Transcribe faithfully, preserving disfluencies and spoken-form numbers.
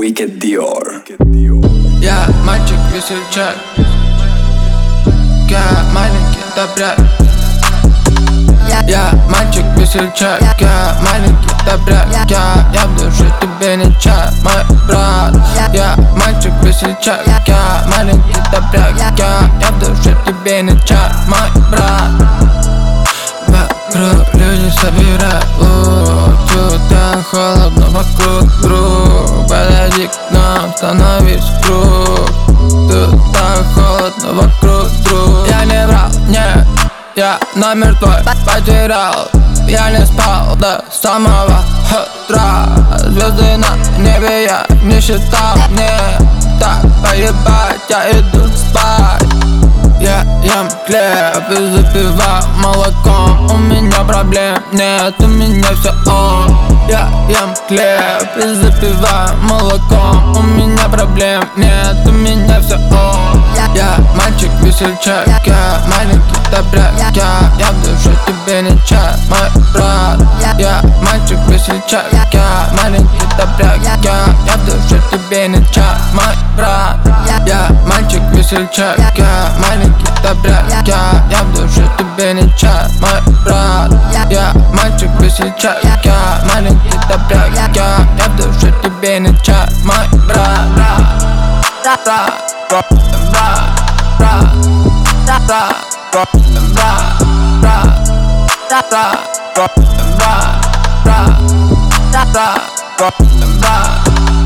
Wicked Dior. Я мальчик весельчак, я маленький добряк. Я мальчик весельчак, я маленький добряк. Я, я в душе тебе не чай, мой брат. Я мальчик весельчак, я маленький добряк. Я, я в душе тебе не чай, мой брат. Вокруг люди собирают лук, чё-то холодно вокруг друг. Подойди к нам, становись в круг. Тут так холодно вокруг друг. Я не врал, нет, я номер твой потерял. Я не спал до самого утра. Звезды на небе я не считал. Мне так поебать, я иду спать. Я ем хлеб и запиваю молоком. У меня проблем нет, у меня все ок. Я ем хлеб и запиваю молоком. У меня проблем нет, у меня все ок. Я мальчик весельчак, я маленький добряк. Я, я в душе тебе не чай, мой брат. Я мальчик весельчак, я маленький добряк. Я, я в душе тебе не чай, мой брат. Я мальчик весельчак, я маленький добряк. Я, я в душе тебе не чай, мой брат. Я мальчик весельчак, я маленький добряк. Я, я в душе тебе не чай, мой брат. Брат, брат, брат, брат, брат, брат, брат, брат, брат, брат, брат, брат, брат, брат, брат.